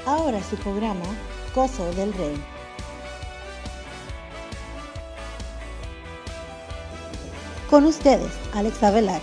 Ahora su programa, Gozo del Rey. Con ustedes, Alexa Velar.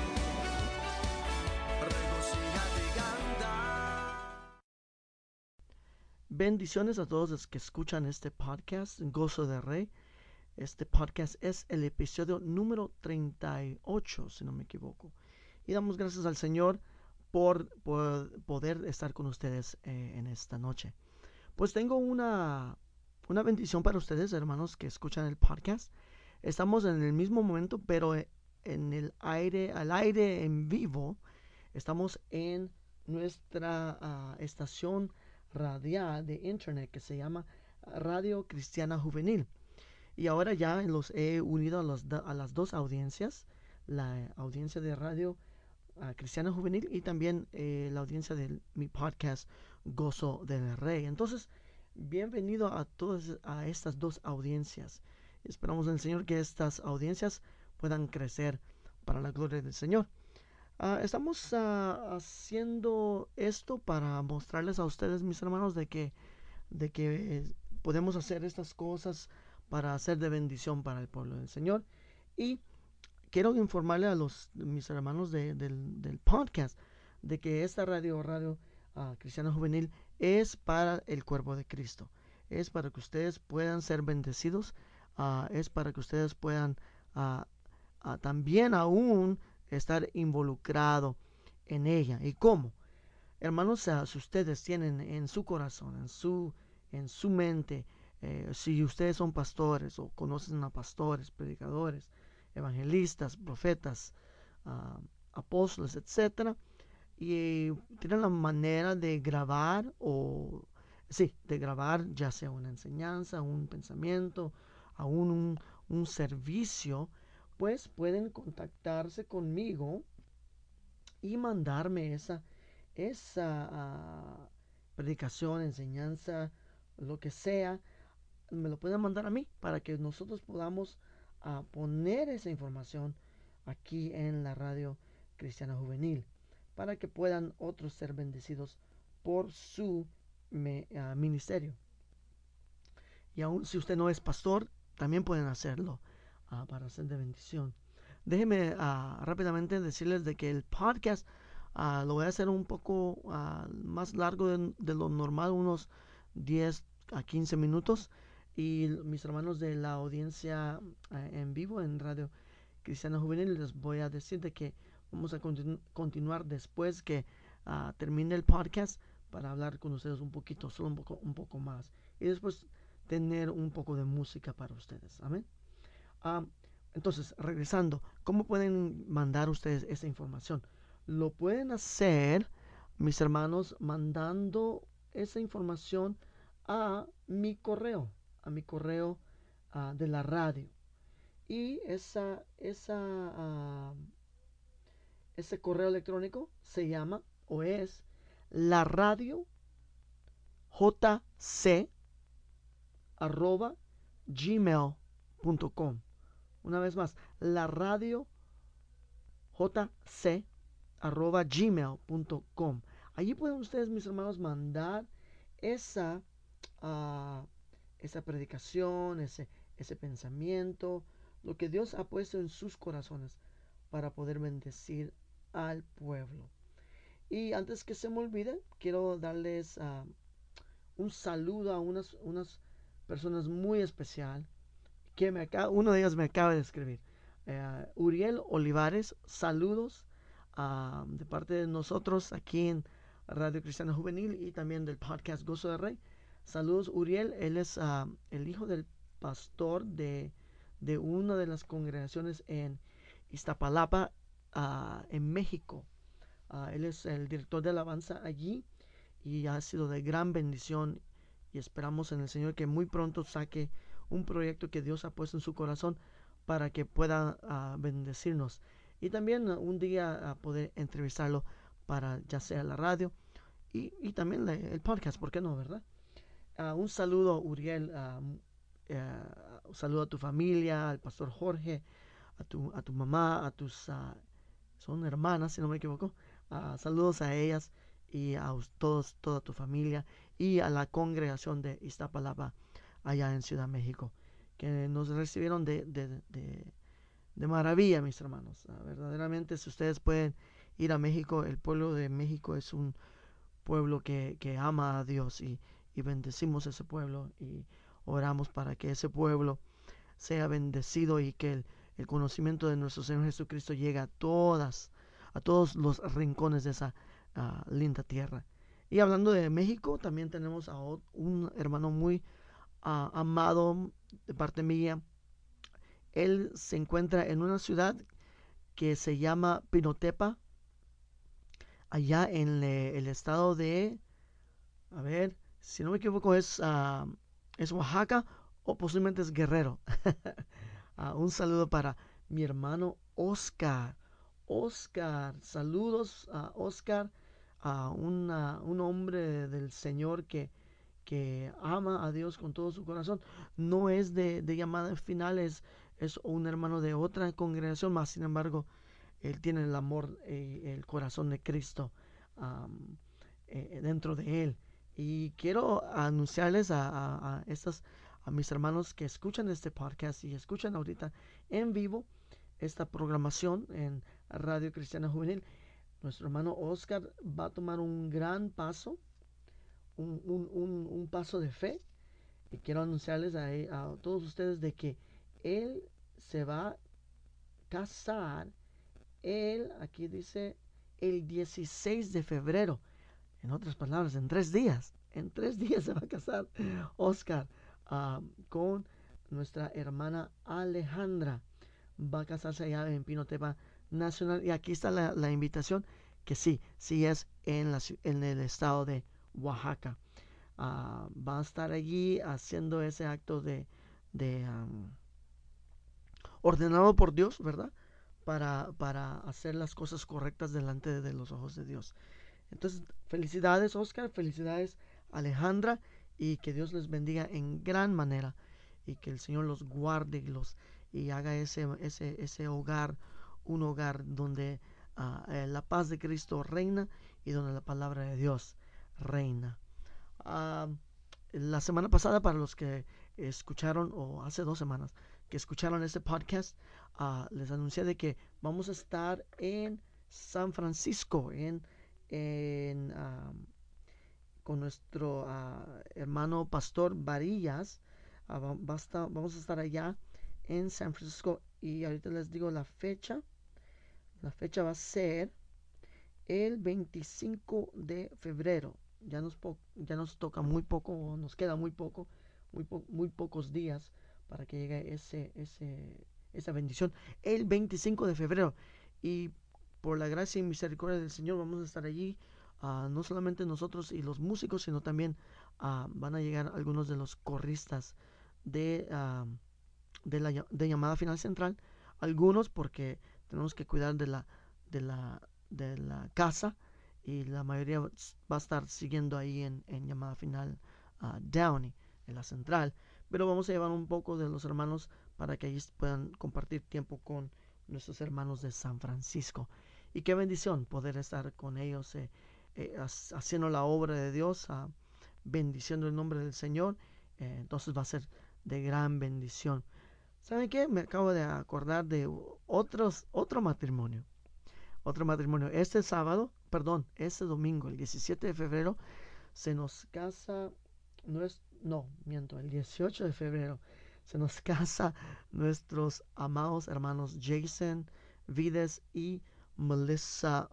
Bendiciones a todos los que escuchan este podcast, Gozo del Rey. Este podcast es el episodio número 38, si no me equivoco. Y damos gracias al Señor por poder estar con ustedes en esta noche. Pues tengo una bendición para ustedes, hermanos, que escuchan el podcast. Estamos en el mismo momento, pero en el aire, al aire en vivo. Estamos en nuestra estación radial de internet que se llama Radio Cristiana Juvenil. Y ahora ya los he unido a las dos audiencias, la audiencia de Radio Cristiana Juvenil y también la audiencia de mi podcast Gozo del Rey. Entonces, bienvenido a todas a estas dos audiencias. Esperamos en el Señor que estas audiencias puedan crecer para la gloria del Señor. Estamos haciendo esto para mostrarles a ustedes, mis hermanos, de que podemos hacer estas cosas para ser de bendición para el pueblo del Señor. Y quiero informarle a mis hermanos del podcast de que esta radio Cristiana Juvenil es para el cuerpo de Cristo. Es para que ustedes puedan ser bendecidos. Es para que ustedes puedan uh, también aún estar involucrado en ella. ¿Y cómo? Hermanos, si ustedes tienen en su corazón, en su mente, si ustedes son pastores o conocen a pastores, predicadores, evangelistas, profetas, apóstoles, etcétera, y tienen la manera de grabar de grabar ya sea una enseñanza, un pensamiento, aún un servicio, pues pueden contactarse conmigo y mandarme esa predicación, enseñanza, lo que sea, me lo pueden mandar a mí para que nosotros podamos poner esa información aquí en la radio Cristiana Juvenil, para que puedan otros ser bendecidos por su ministerio. Y aún si usted no es pastor, también pueden hacerlo para ser de bendición. Déjenme rápidamente decirles de que el podcast lo voy a hacer un poco más largo de lo normal, unos 10 a 15 minutos. Y mis hermanos de la audiencia en vivo en Radio Cristiana Juvenil les voy a decir de que vamos a continuar después que termine el podcast para hablar con ustedes un poquito, solo un poco más. Y después tener un poco de música para ustedes. Amén. Ah, entonces, regresando, ¿cómo pueden mandar ustedes esa información? Lo pueden hacer, mis hermanos, mandando esa información a mi correo de la radio. Y ese correo electrónico se llama o es la radio jc arroba gmail.com. Una vez más, la radio jc arroba gmail.com. Allí pueden ustedes, mis hermanos, mandar esa, uh, esa predicación, ese pensamiento, lo que Dios ha puesto en sus corazones para poder bendecir al pueblo. Y antes que se me olvide, quiero darles un saludo a unas personas muy especial que uno de ellos me acaba de escribir. Uriel Olivares, saludos de parte de nosotros aquí en Radio Cristiana Juvenil y también del podcast Gozo de Rey. Saludos, Uriel. Él es el hijo del pastor de una de las congregaciones en Iztapalapa, en México. Él es el director de alabanza allí y ha sido de gran bendición y esperamos en el Señor que muy pronto saque un proyecto que Dios ha puesto en su corazón para que pueda bendecirnos y también un día poder entrevistarlo para ya sea la radio y también el podcast, ¿por qué no, verdad? Un saludo, Uriel, un saludo a tu familia, al pastor Jorge, a tu mamá, a tus son hermanas, si no me equivoco. Saludos a ellas y a todos, toda tu familia y a la congregación de Iztapalapa allá en Ciudad México, que nos recibieron de maravilla, mis hermanos. Verdaderamente, si ustedes pueden ir a México, el pueblo de México es un pueblo que ama a Dios y bendecimos ese pueblo y oramos para que ese pueblo sea bendecido y que el conocimiento de nuestro Señor Jesucristo llegue a todos los rincones de esa linda tierra. Y hablando de México, también tenemos a un hermano muy amado de parte mía. Él se encuentra en una ciudad que se llama Pinotepa, allá en el estado de, a ver, si no me equivoco, es Oaxaca o posiblemente es Guerrero. Un saludo para mi hermano Oscar. Oscar, saludos a Oscar, a un hombre del Señor que ama a Dios con todo su corazón. No es de llamada final, es un hermano de otra congregación, más sin embargo, él tiene el amor, el corazón de Cristo dentro de él. Y quiero anunciarles a mis hermanos que escuchan este podcast y escuchan ahorita en vivo esta programación en Radio Cristiana Juvenil. Nuestro hermano Oscar va a tomar un gran paso, un paso de fe. Y quiero anunciarles a todos ustedes de que él se va a casar. Él, aquí dice, el 16 de febrero. En otras palabras, en 3 días. En 3 días se va a casar Oscar con nuestra hermana Alejandra. Va a casarse allá en Pinotepa Nacional. Y aquí está la invitación, que sí es en el estado de Oaxaca. Va a estar allí haciendo ese acto de ordenado por Dios, ¿verdad? Para hacer las cosas correctas delante de los ojos de Dios. Entonces, felicidades Oscar, felicidades Alejandra, y que Dios les bendiga en gran manera y que el Señor los guarde y haga ese hogar un hogar donde la paz de Cristo reina y donde la palabra de Dios reina. La semana pasada, para los que escucharon, o hace 2 semanas que escucharon este podcast, les anuncié de que vamos a estar en San Francisco con nuestro hermano pastor Varillas. Vamos a estar allá en San Francisco, y ahorita les digo la fecha. La fecha va a ser el 25 de febrero. Ya nos toca muy poco, nos queda muy pocos días para que llegue esa bendición. El 25 de febrero. Y por la gracia y misericordia del Señor vamos a estar allí. No solamente nosotros y los músicos, sino también van a llegar algunos de los corristas de llamada final central. Algunos porque tenemos que cuidar de la casa, y la mayoría va a estar siguiendo ahí en llamada final Downey, en la central. Pero vamos a llevar un poco de los hermanos para que allí puedan compartir tiempo con nuestros hermanos de San Francisco. Y qué bendición poder estar con ellos haciendo la obra de Dios, bendiciendo el nombre del Señor. Entonces va a ser de gran bendición. ¿Saben qué? Me acabo de acordar de otro matrimonio. Otro matrimonio. Este domingo, el 17 de febrero, se nos casa. El 18 de febrero se nos casa nuestros amados hermanos Jason Vides y Melissa.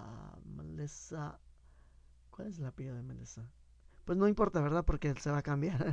¿Cuál es el apellido de Melissa? Pues no importa, ¿verdad? Porque se va a cambiar.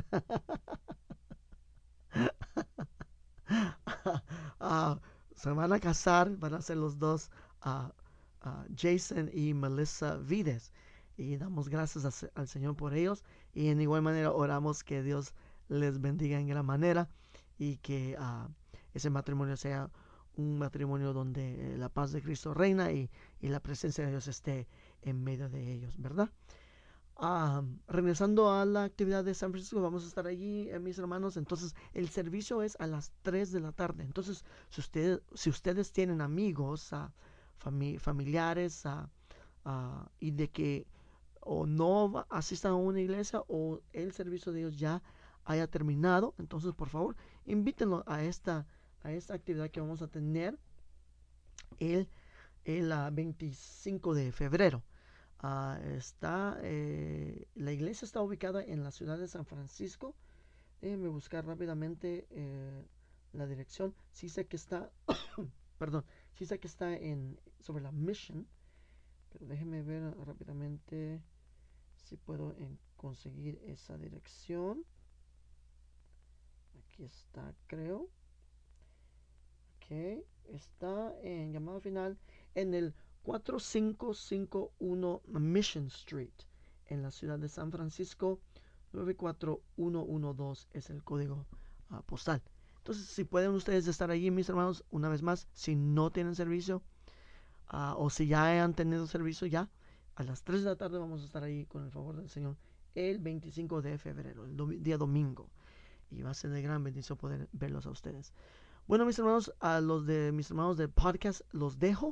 Se van a casar, van a ser los dos, Jason y Melissa Vides. Y damos gracias al Señor por ellos. Y en igual manera oramos que Dios les bendiga en gran manera. Y que ese matrimonio sea un matrimonio donde la paz de Cristo reina y la presencia de Dios esté en medio de ellos, ¿verdad? Regresando a la actividad de San Francisco, vamos a estar allí, mis hermanos. Entonces el servicio es a las 3 de la tarde. Entonces si ustedes tienen amigos, familiares, y de que o no asistan a una iglesia o el servicio de ellos ya haya terminado, entonces por favor invítenlo a esta actividad que vamos a tener el 25 de febrero. La iglesia está ubicada en la ciudad de San Francisco. Déjenme buscar rápidamente la dirección. Sí sé que está perdón, sí sé que está sobre la Mission, pero déjenme ver rápidamente si puedo conseguir esa dirección. Aquí está, creo. Ok, está en llamada final en el 4551 Mission Street, en la ciudad de San Francisco. 94112 es el código postal. Entonces, si pueden ustedes estar allí, mis hermanos, una vez más, si no tienen servicio o si ya han tenido servicio ya, a las 3 de la tarde vamos a estar ahí con el favor del Señor el 25 de febrero, el día domingo. Y va a ser de gran bendición poder verlos a ustedes. Bueno, mis hermanos, a los de mis hermanos del podcast los dejo.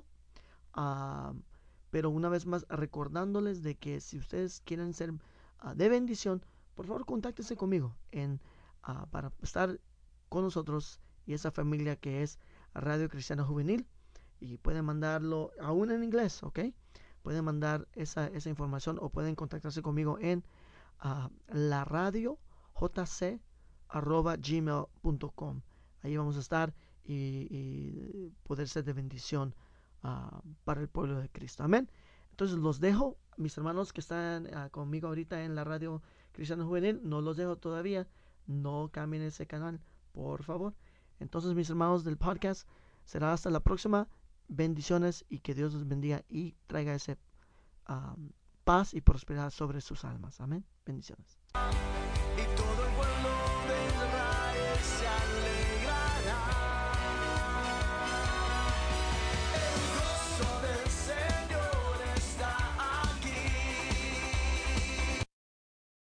Pero una vez más recordándoles de que si ustedes quieren ser de bendición, por favor contáctense conmigo para estar con nosotros y esa familia que es Radio Cristiana Juvenil, y pueden mandarlo aún en inglés, ¿ok? Pueden mandar esa información o pueden contactarse conmigo en la radio jc@gmail.com. Ahí vamos a estar y poder ser de bendición para el pueblo de Cristo. Amén. Entonces los dejo, mis hermanos que están conmigo ahorita en la radio Cristiana Juvenil, no los dejo todavía, no cambien ese canal, por favor. Entonces, mis hermanos del podcast, será hasta la próxima. Bendiciones y que Dios los bendiga y traiga ese paz y prosperidad sobre sus almas. Amén. Bendiciones. Y todo el pueblo de Israel se alegrará.